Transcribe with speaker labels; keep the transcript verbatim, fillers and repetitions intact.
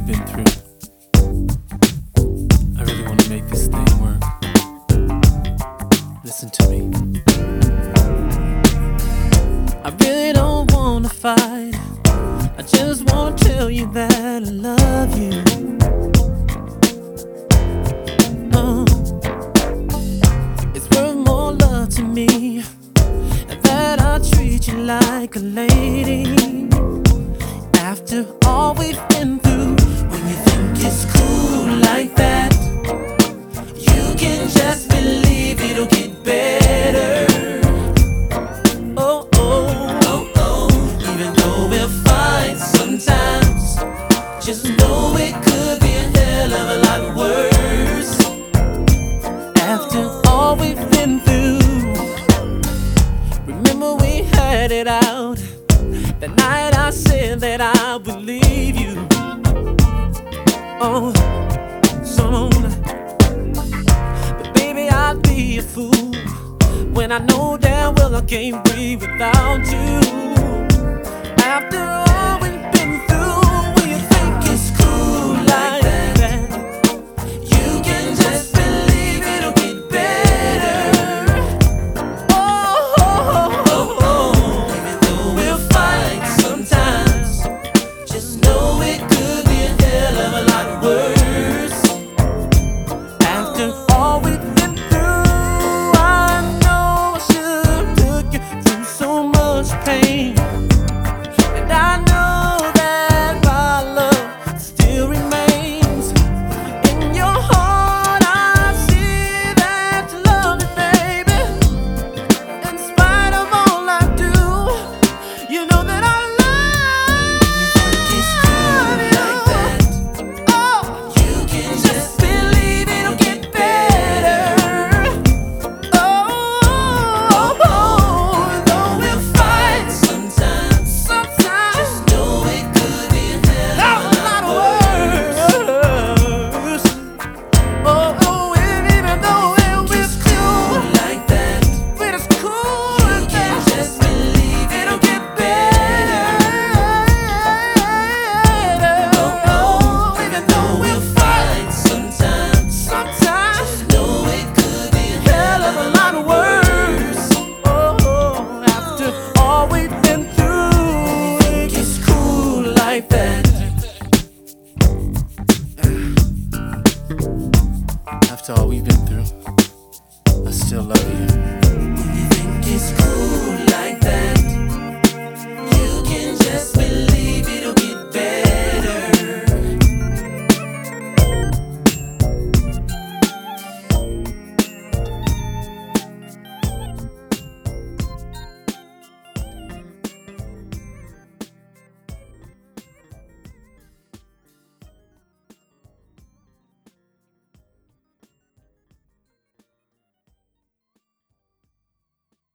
Speaker 1: been through. I really want to make this thing work. Listen to me. I really don't want to fight. I just want to tell you that I love you. Oh, it's worth more love to me, and that I treat you like a lady. After all we've been through, when you think it's cool like that, you can just believe it'll get better. Oh, oh, oh, oh. Even though we'll fight sometimes, just know it could be a hell of a lot worse. After all we've been through, remember we had it out. The night I said that I would leave you. Oh, so but baby, I'd be a fool when I know damn well I can't breathe without you.